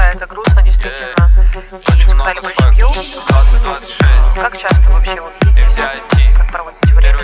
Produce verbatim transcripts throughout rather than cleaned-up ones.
Да, это грустно, действительно. И вы сказали про семью. Как часто вообще вот как проводите время?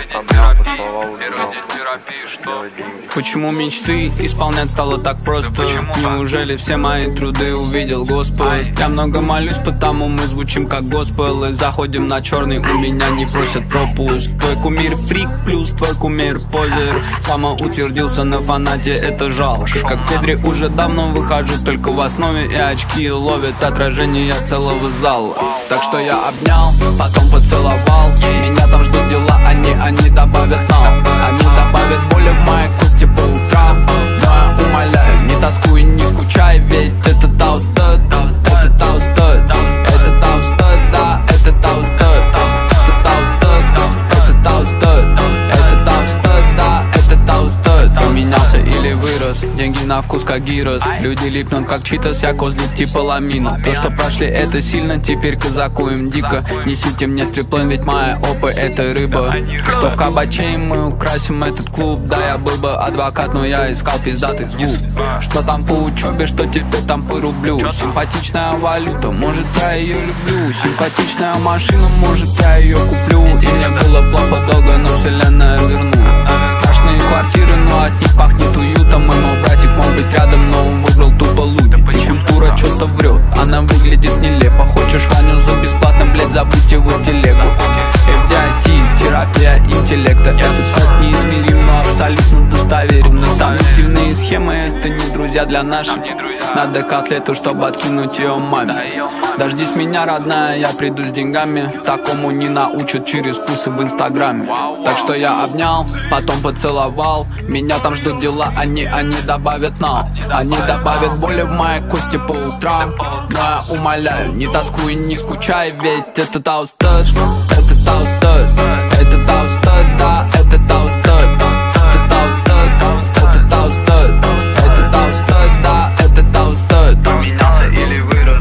Почему мечты исполнять стало так просто? Неужели все мои труды увидел Господь? Я много молюсь, потому мы звучим как госпел. И заходим на черный, у меня не просят пропуск. Твой кумир фрик плюс твой кумир позер. Самоутвердился на фанате, это жалко. Как в Педре уже давно выхожу только в основе. И очки ловят отражение целого зала. Так что я обнял, потом поцеловал. Меня там ждут дела, они, они добавят нам. Они добавят боли в моей кости по утрам. Но я умоляю, не тоскуй, не скучай. Ведь это таустед, это таустед, это таустед, да, это таустед, это таустед, это таустед, это таустед, да, это таустед. Поменялся или вырос, деньги на вкус как гирос. Люди липнут как читас, я козлик типа ламина. То, что прошли, это сильно, теперь казаку им дико. Несите мне стриплен, ведь моя опа это рыба. Сто кабачей, мы украсим этот клуб. Да, я был бы адвокат, но я искал пиздатый звук. Что там по учебе, что теперь там по рублю. Симпатичная валюта, может я ее люблю. Симпатичная машина, может я ее куплю. И мне было плохо долго, но вселенная вернула. Страшные квартиры, но от них пахнет уютом. И мой братик мог быть рядом, но он выбрал тупо лудить. Культура что-то врет, она выглядит нелепо. Хочешь Ваню за бесплатно, блять, забудь его телегу. эф ди ай ти, терапия интеллекта. Этот слог неизмерим, но абсолютно достоверен. Сомнительные схемы, это не друзья для наших. Надо котлету, чтобы откинуть ее маме. Дождись меня, родная, я приду с деньгами. Такому не научат через курсы в инстаграме. Так что я обнял, потом поцеловал. Меня там ждут дела, они, они добавят нам. Они добавят боли в моей кости по утрам. Но я умоляю, не тоскуй, не скучай. Ведь это таустед, это таустед, это таустед, да, это таустед, это таустед, это таустед, это таустед, да, это таустед. Поменялся или вырос?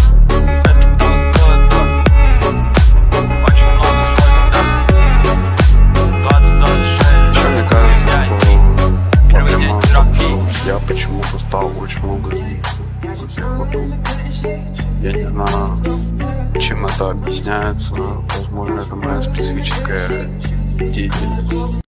Я почему-то стал очень много злиться. Я не знаю, чем это объясняется. Возможно, это моя специфическая деятельность.